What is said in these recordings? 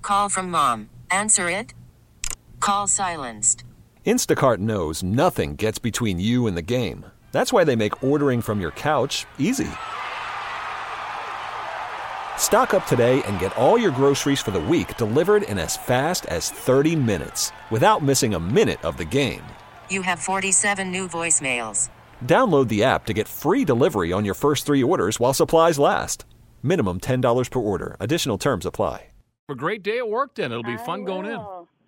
Call from mom. Answer it. Call silenced. Instacart knows nothing gets between you and the game. That's why they make ordering from your couch easy. Stock up today and get all your groceries for the week delivered in as fast as 30 minutes without missing a minute of the game. You have 47 new voicemails. Download the app to get free delivery on your first 3 orders while supplies last. Minimum $10 per order. Additional terms apply. A great day at work, then. It'll be fun going in.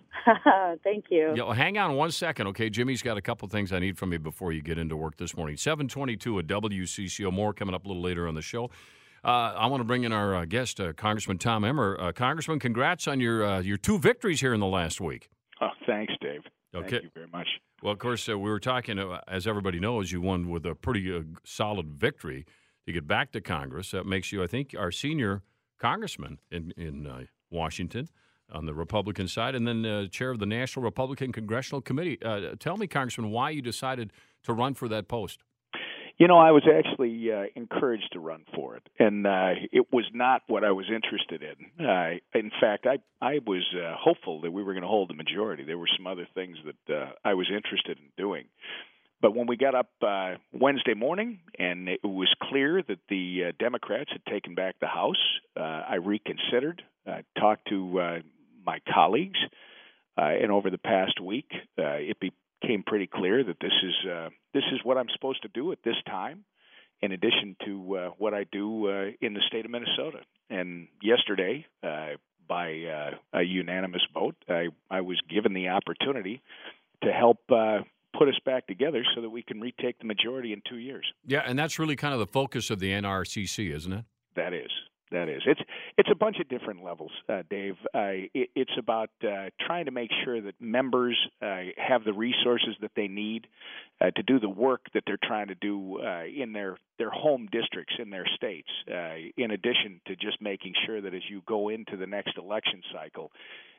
Thank you. Yeah, well, hang on 1 second, okay? Jimmy's got a couple things I need from you before you get into work this morning. 7:22 at WCCO. More coming up a little later on the show. I want to bring in our guest, Congressman Tom Emmer. Congressman, congrats on your 2 victories here in the last week. Oh, thanks, Dave. Okay. Thank you very much. Well, of course, we were talking, as everybody knows, you won with a pretty solid victory to get back to Congress. That makes you, I think, our senior congressman in Washington on the Republican side, and then chair of the National Republican Congressional Committee. Tell me, Congressman, why you decided to run for that post. You know, I was actually encouraged to run for it, and it was not what I was interested in. In fact, I was hopeful that we were going to hold the majority. There were some other things that I was interested in doing. But when we got up Wednesday morning and it was clear that the Democrats had taken back the House, I reconsidered, talked to my colleagues, and over the past week, it became pretty clear that this is what I'm supposed to do at this time, in addition to what I do in the state of Minnesota. And yesterday, by a unanimous vote, I was given the opportunity to help put us back together so that we can retake the majority in 2 years. Yeah, and that's really kind of the focus of the NRCC, isn't it? That is. It's a bunch of different levels, Dave. It's about trying to make sure that members have the resources that they need to do the work that they're trying to do in their home districts in their states, in addition to just making sure that as you go into the next election cycle,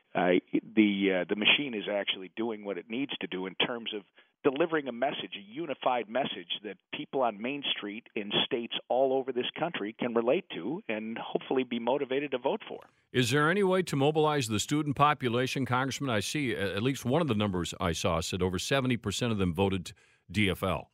the machine is actually doing what it needs to do in terms of delivering a message, a unified message that people on Main Street in states all over this country can relate to and hopefully be motivated to vote for. Is there any way to mobilize the student population, Congressman? I see at least one of the numbers I saw said over 70% of them voted DFL.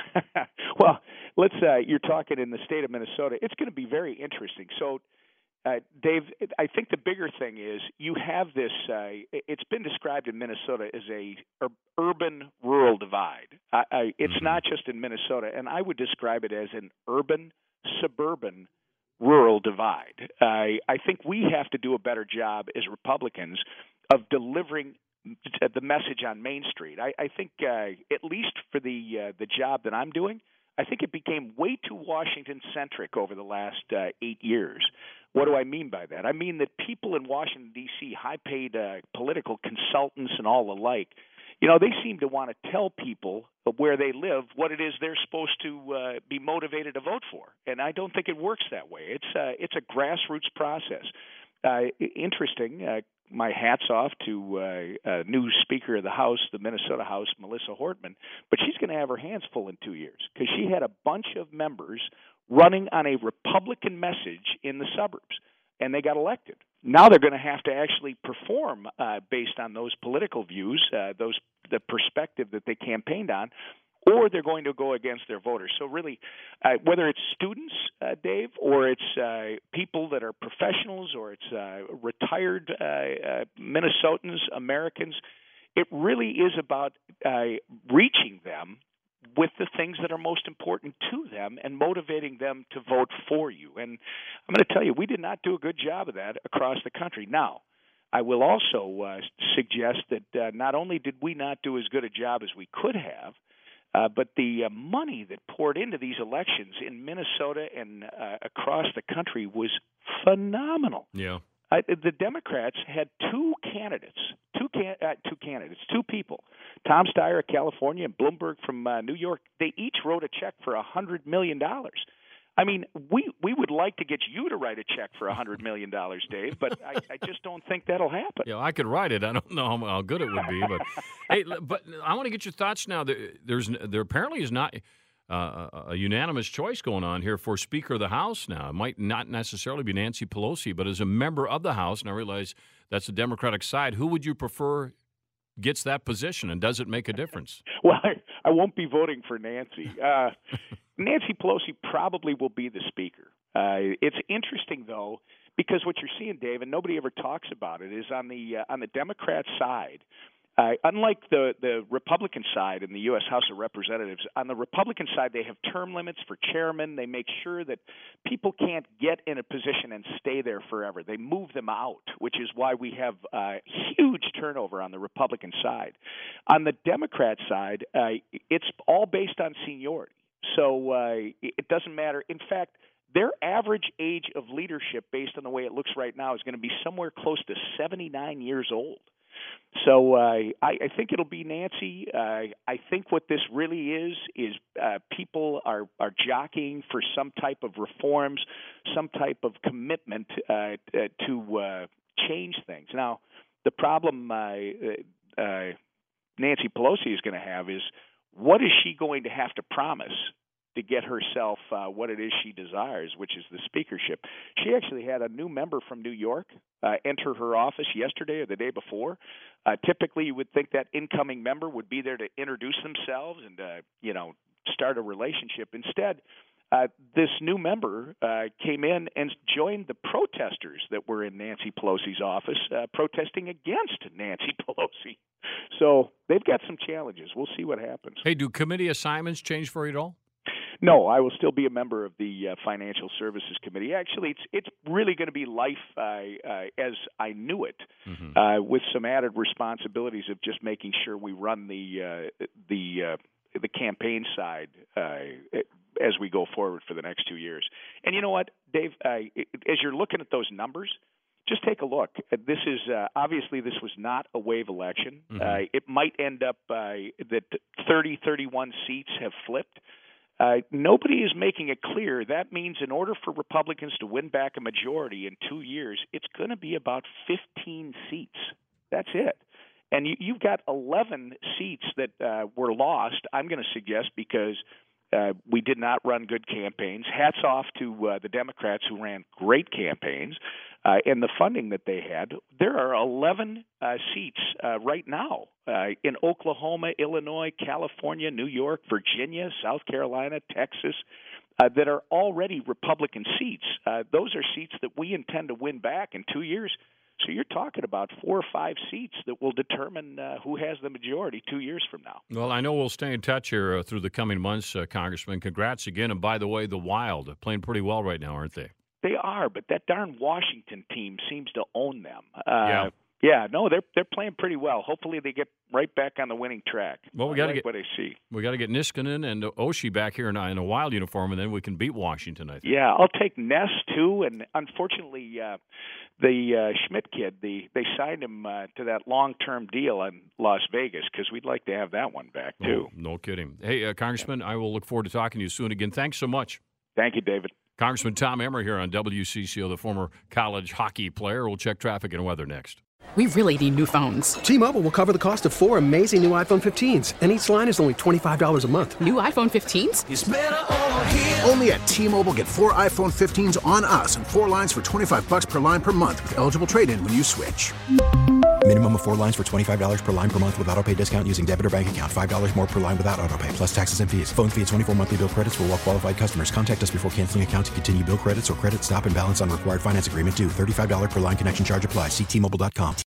Well, you're talking in the state of Minnesota. It's going to be very interesting. So, Dave, I think the bigger thing is you have this, it's been described in Minnesota as a urban-rural divide. It's not just in Minnesota, and I would describe it as an urban-suburban rural divide. I think we have to do a better job as Republicans of delivering the message on Main Street. I think, at least for the job that I'm doing, I think it became way too Washington-centric over the last 8 years. What do I mean by that? I mean that people in Washington, D.C., high-paid political consultants and all the like, they seem to want to tell people where they live what it is they're supposed to be motivated to vote for. And I don't think it works that way. It's a grassroots process. Interesting. My hat's off to a new Speaker of the House, the Minnesota House, Melissa Hortman, but she's going to have her hands full in 2 years because she had a bunch of members running on a Republican message in the suburbs, and they got elected. Now they're going to have to actually perform based on those political views, the perspective that they campaigned on, or they're going to go against their voters. So really, whether it's students, Dave, or it's people that are professionals, or it's retired Minnesotans, Americans, it really is about reaching them with the things that are most important to them and motivating them to vote for you. And I'm going to tell you, we did not do a good job of that across the country. Now, I will also suggest that not only did we not do as good a job as we could have, but the money that poured into these elections in Minnesota and across the country was phenomenal. Yeah. The Democrats had two people, Tom Steyer of California and Bloomberg from New York. They each wrote a check for $100 million. I mean, we would like to get you to write a check for $100 million, Dave, but I just don't think that'll happen. Yeah, I could write it. I don't know how good it would be, but hey, but I want to get your thoughts now. There apparently is not a unanimous choice going on here for Speaker of the House now. It might not necessarily be Nancy Pelosi, but as a member of the House, and I realize that's the Democratic side. Who would you prefer gets that position, and does it make a difference? Well, I won't be voting for Nancy. Nancy Pelosi probably will be the speaker. It's interesting, though, because what you're seeing, Dave, and nobody ever talks about it, is on the Democrat side. Unlike the Republican side in the U.S. House of Representatives, on the Republican side, they have term limits for chairmen. They make sure that people can't get in a position and stay there forever. They move them out, which is why we have huge turnover on the Republican side. On the Democrat side, it's all based on seniority. So it doesn't matter. In fact, their average age of leadership, based on the way it looks right now, is going to be somewhere close to 79 years old. So I think it'll be Nancy. I think what this really is people are jockeying for some type of reforms, some type of commitment to change things. Now, the problem Nancy Pelosi is going to have is, what is she going to have to promise to get herself what it is she desires, which is the speakership. She actually had a new member from New York enter her office yesterday or the day before. Typically, you would think that incoming member would be there to introduce themselves and start a relationship. Instead, this new member came in and joined the protesters that were in Nancy Pelosi's office, protesting against Nancy Pelosi. So they've got some challenges. We'll see what happens. Hey, do committee assignments change for you at all? No, I will still be a member of the Financial Services Committee. Actually, it's really going to be life as I knew it, with some added responsibilities of just making sure we run the campaign side as we go forward for the next 2 years. And you know what, Dave? As you're looking at those numbers, just take a look. This is obviously this was not a wave election. It might end up that 31 seats have flipped. Nobody is making it clear. That means in order for Republicans to win back a majority in 2 years, it's going to be about 15 seats. That's it. And you've got 11 seats that were lost, I'm going to suggest, because we did not run good campaigns. Hats off to the Democrats who ran great campaigns and the funding that they had. There are 11 seats right now in Oklahoma, Illinois, California, New York, Virginia, South Carolina, Texas, that are already Republican seats. Those are seats that we intend to win back in 2 years. So you're talking about 4 or 5 seats that will determine who has the majority 2 years from now. Well, I know we'll stay in touch here through the coming months, Congressman. Congrats again. And by the way, the Wild are playing pretty well right now, aren't they? They are, but that darn Washington team seems to own them. Yeah, no, they're playing pretty well. Hopefully, they get right back on the winning track. Well, we got to get what I see. We got to get Niskanen and Oshie back here in a Wild uniform, and then we can beat Washington, I think. Yeah, I'll take Ness too. And unfortunately, the Schmidt kid, they signed him to that long-term deal in Las Vegas because we'd like to have that one back too. Oh, no kidding. Hey, Congressman, I will look forward to talking to you soon again. Thanks so much. Thank you, David. Congressman Tom Emmer here on WCCO, the former college hockey player. We'll check traffic and weather next. We really need new phones. T-Mobile will cover the cost of 4 amazing new iPhone 15s, and each line is only $25 a month. New iPhone 15s? It's better over here. Only at T-Mobile, get 4 iPhone 15s on us and 4 lines for $25 per line per month with eligible trade-in when you switch. Minimum of 4 lines for $25 per line per month with autopay discount using debit or bank account. $5 more per line without autopay, plus taxes and fees. Phone fee at 24 monthly bill credits for well-qualified customers. Contact us before canceling account to continue bill credits or credit stop and balance on required finance agreement due. $35 per line connection charge applies. See T-Mobile.com.